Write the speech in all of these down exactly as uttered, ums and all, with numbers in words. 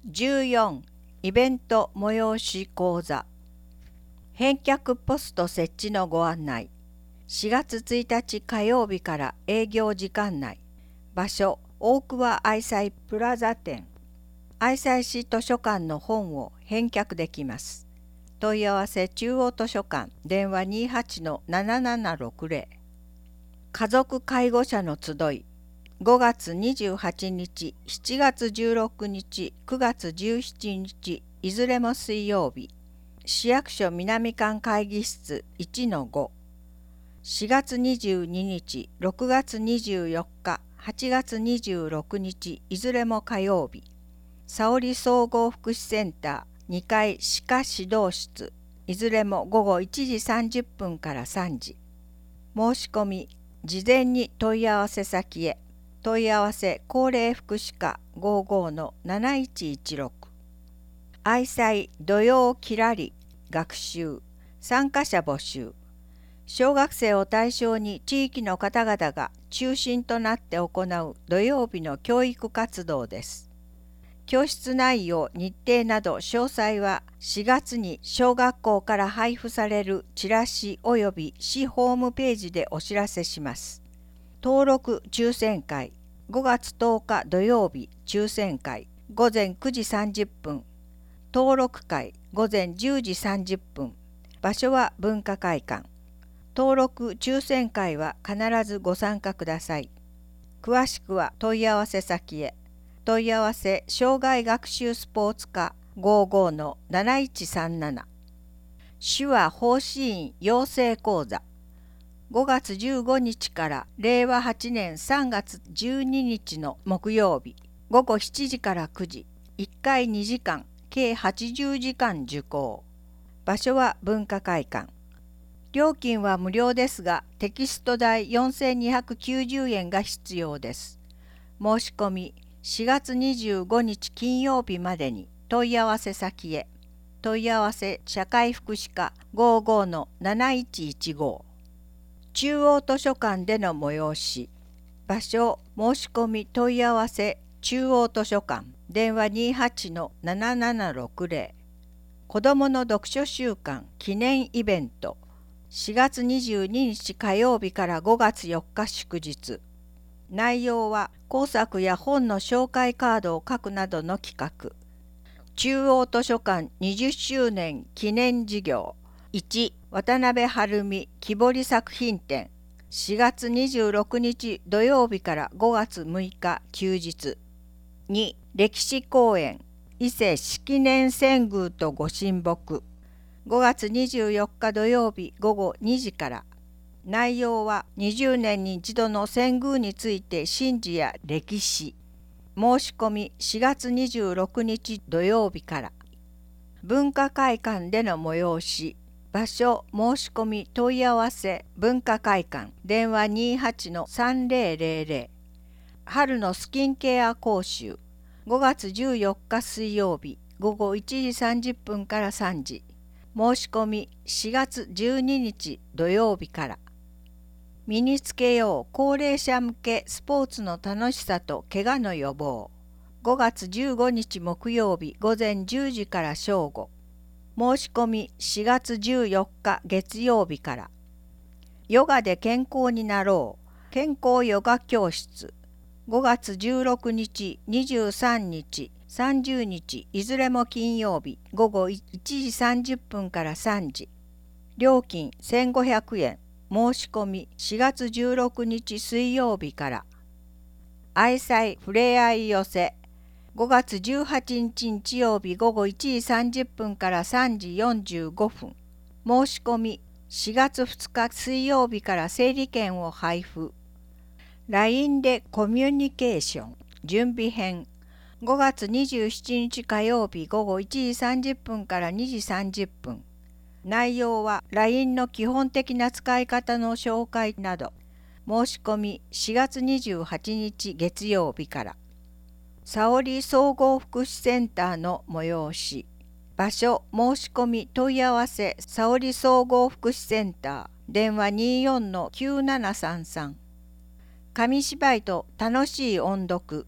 じゅうよんイベント催し講座返却ポスト設置のご案内。しがつついたち火曜日から営業時間内。場所大桑愛妻プラザ店。愛妻市図書館の本を返却できます。問い合わせ中央図書館電話 にはちのななななろくゼロ。家族介護者の集いごがつにじゅうはちにち、しちがつじゅうろくにち、くがつじゅうしちにち、いずれも水曜日。市役所南館会議室 いちのご。しがつにじゅうににち、ろくがつにじゅうよっか、はちがつにじゅうろくにち、いずれも火曜日。沙織総合福祉センターにかい歯科指導室、いずれもごごいちじさんじゅっぷんからさんじ。申し込み、事前に問い合わせ先へ。問い合わせ高齢福祉課 ごじゅうごのなないちいちろく。愛妻土曜きらり学習参加者募集。小学生を対象に地域の方々が中心となって行う土曜日の教育活動です。教室内容、日程など詳細はしがつに小学校から配布されるチラシ及び市ホームページでお知らせします。登録抽選会ごがつとおか土曜日抽選会ごぜんくじさんじゅっぷん。登録会ごぜんじゅうじさんじゅっぷん。場所は文化会館。登録抽選会は必ずご参加ください。詳しくは問い合わせ先へ。問い合わせ障害学習スポーツ科 ごじゅうごのなないちさんなな。手話奉仕員養成講座ごがつじゅうごにちかられいわはちねんさんがつじゅうににちの木曜日ごごしちじからくじ、いっかいにじかん、計はちじゅうじかん受講。場所は文化会館。料金は無料ですが、テキスト代よんせんにひゃくきゅうじゅうえんが必要です。申し込みしがつにじゅうごにち金曜日までに問い合わせ先へ。問い合わせ社会福祉課 ごじゅうごのなないちいちご。中央図書館での催し。場所申し込み問い合わせ中央図書館電話 にはちのななななろくゼロ。子どもの読書週間記念イベントしがつにじゅうににち火曜日からごがつよっか祝日。内容は工作や本の紹介カードを書くなどの企画。中央図書館にじゅっしゅうねん記念事業いち渡辺晴美木彫り作品展しがつにじゅうろくにち土曜日からごがつむいか休日。に歴史公園伊勢式年遷宮とご神木ごがつにじゅうよっか土曜日ごごにじから。内容はにじゅうねんに一度の遷宮について神事や歴史。申し込みしがつにじゅうろくにち土曜日から。文化会館での催し。場所申し込み問い合わせ文化会館電話 にはちのさんぜろぜろゼロ。春のスキンケア講習ごがつじゅうよっか水曜日ごごいちじさんじゅっぷんからさんじ。申し込みしがつじゅうににち土曜日から。身につけよう高齢者向けスポーツの楽しさと怪我の予防ごがつじゅうごにち木曜日ごぜんじゅうじから正午。申し込みしがつじゅうよっか月曜日から。ヨガで健康になろう健康ヨガ教室ごがつじゅうろくにちにじゅうさんにちさんじゅうにちいずれも金曜日ごごいちじさんじゅっぷんからさんじ。料金せんごひゃくえん。申し込みしがつじゅうろくにち水曜日から。愛妻ふれあい寄せごがつじゅうはちにち日曜日ごごいちじさんじゅっぷんからさんじよんじゅうごふん。申し込みしがつふつか水曜日から整理券を配布。ライン でコミュニケーション準備編ごがつにじゅうしちにち火曜日ごごいちじさんじゅっぷんからにじさんじゅっぷん。内容は ライン の基本的な使い方の紹介など。申し込みしがつにじゅうはちにち月曜日から。沙織総合福祉センターの催し。場所申し込み問い合わせ沙織総合福祉センター電話 にじゅうよんのきゅうななさんさん。紙芝居と楽しい音読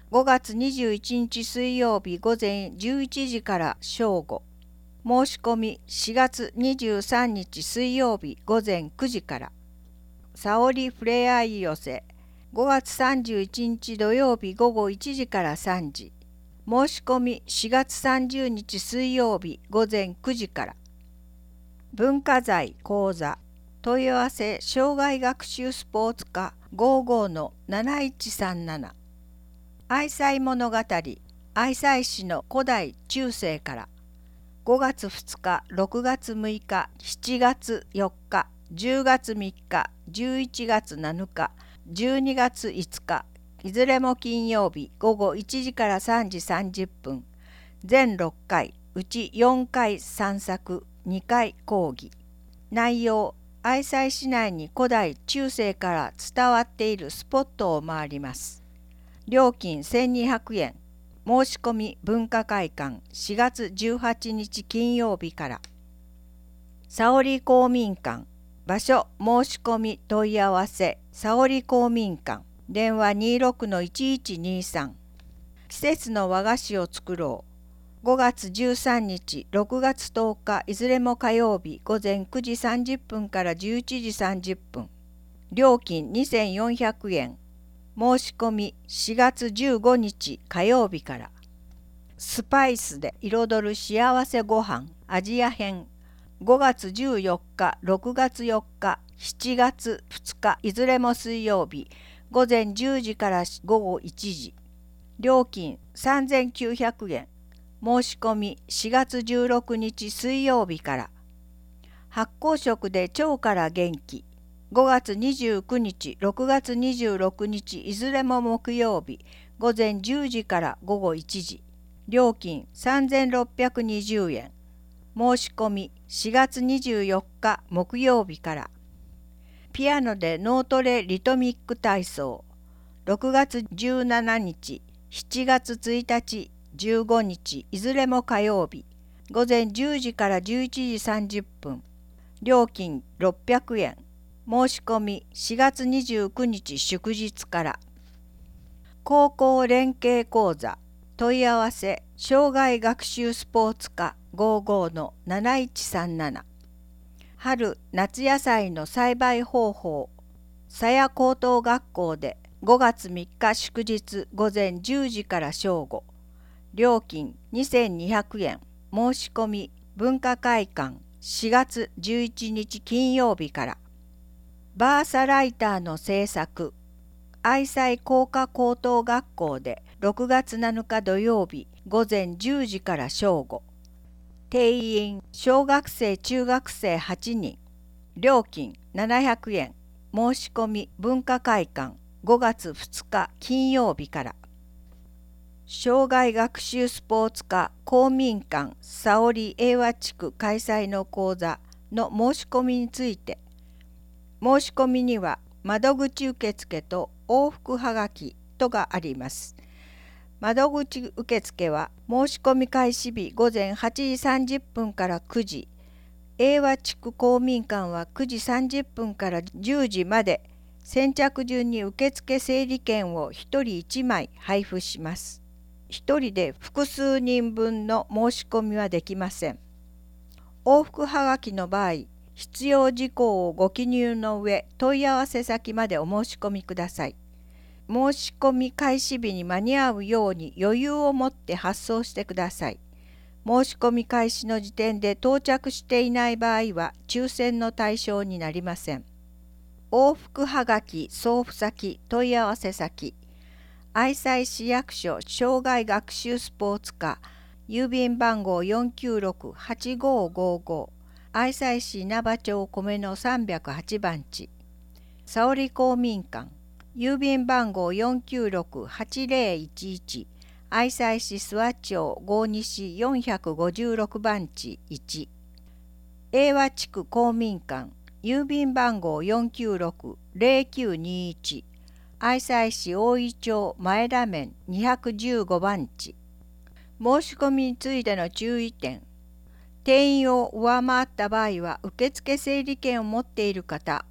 ごがつにじゅういちにち水曜日午前じゅういちじから正午。申し込みしがつにじゅうさんにち水曜日午前くじから。さおりふれあい寄せごがつさんじゅういちにち土曜日午後いちじからさんじ。申し込みしがつさんじゅうにち水曜日午前くじから。文化財講座問い合わせ障害学習スポーツ科 ごじゅうごのなないちさんなな。愛妻物語愛妻市の古代中世から。ごがつふつか、ろくがつむいか、しちがつよっか、じゅうがつみっか、じゅういちがつなのか、じゅうにがついつか、いずれも金曜日午後いちじからさんじさんじゅっぷん。全ろっかい、うちよんかい散策、にかい講義。内容、愛妻市内に古代中世から伝わっているスポットを回ります。料金せんにひゃくえん。申し込み文化会館しがつじゅうはちにち金曜日から。さおり公民館場所申し込み問い合わせさおり公民館電話 にじゅうろくのいちいちにさん。季節の和菓子を作ろうごがつじゅうさんにちろくがつとおかいずれも火曜日午前くじさんじゅっぷんからじゅういちじさんじゅっぷん。料金にせんよんひゃくえん。申し込みしがつじゅうごにち火曜日から。スパイスで彩る幸せごはんアジア編ごがつじゅうよっか、ろくがつよっか、しちがつふつかいずれも水曜日午前じゅうじからごごいちじ。料金さんぜんきゅうひゃくえん。申し込みしがつじゅうろくにち水曜日から。発酵食で腸から元気ごがつにじゅうくにち、ろくがつにじゅうろくにちいずれも木曜日午前じゅうじからごごいちじ。料金さんぜんろっぴゃくにじゅうえん。申し込みしがつにじゅうよっか木曜日から。ピアノで脳トレリトミック体操ろくがつじゅうしちにち、しちがつついたち、じゅうごにちいずれも火曜日午前じゅうじからじゅういちじさんじゅっぷん。料金ろっぴゃくえん。申し込みしがつにじゅうくにち祝日から。高校連携講座問い合わせ障害学習スポーツ科 ごじゅうごのなないちさんなな。春夏野菜の栽培方法佐谷高等学校でごがつみっか祝日午前じゅうじから正午。料金にせんにひゃくえん。申し込み文化会館しがつじゅういちにち金曜日から。バーサライターの制作愛妻工科高等学校でろくがつなのか土曜日午前じゅうじから正午。定員小学生中学生はちにん。料金ななひゃくえん。申し込み文化会館ごがつふつか金曜日から。障害学習スポーツ科公民館さおり英和地区開催の講座の申し込みについて。申し込みには窓口受付と往復はがきとがあります。窓口受付は申し込み開始日午前はちじさんじゅっぷんからくじ、英和地区公民館はくじさんじゅっぷんからじゅうじまで、先着順に受付整理券をひとりいちまい配布します。ひとりで複数人分の申し込みはできません。往復はがきの場合、必要事項をご記入の上、問い合わせ先までお申し込みください。申し込み開始日に間に合うように余裕を持って発送してください。申し込み開始の時点で到着していない場合は抽選の対象になりません。往復はがき送付先問い合わせ先愛妻市役所障害学習スポーツ課郵便番号 よんきゅうろくはちごごご愛妻市稲葉町米のさんびゃくはちばんちさおり公民館郵便番号 よんきゅうろくはちぜろいちいち愛妻市諏訪町郷西よんひゃくごじゅうろくばんちいち英和地区公民館郵便番号 よんきゅうろくぜろきゅうにいち愛妻市大井町前田面にひゃくじゅうごばんち。申し込みについての注意点。定員を上回った場合は受付整理券を持っている方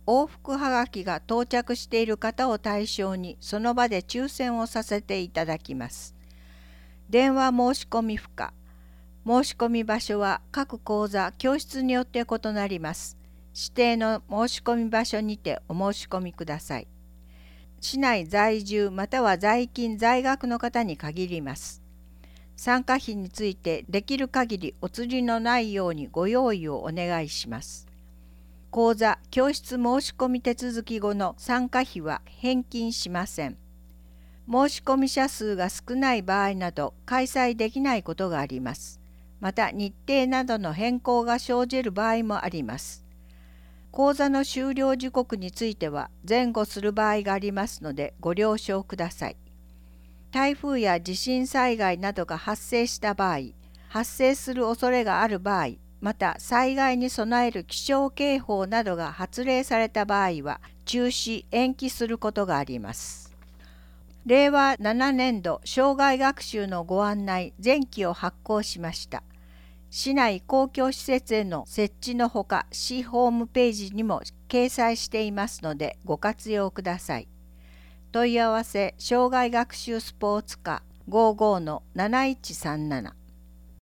往復はがきが到着している方を対象にその場で抽選をさせていただきます。電話申し込み不可。申し込み場所は各講座・教室によって異なります。指定の申し込み場所にてお申し込みください。市内在住または在勤在学の方に限ります。参加費についてできる限りお釣りのないようにご用意をお願いします。講座・教室申し込み手続き後の参加費は返金しません。申し込み者数が少ない場合など開催できないことがあります。また日程などの変更が生じる場合もあります。講座の終了時刻については前後する場合がありますのでご了承ください。台風や地震災害などが発生した場合、発生する恐れがある場合、また災害に備える気象警報などが発令された場合は中止・延期することがあります。れいわななねんど生涯学習のご案内前期を発行しました。市内公共施設への設置のほか、市ホームページにも掲載していますのでご活用ください。問い合わせ、生涯学習スポーツ課 ごじゅうごのなないちさんなな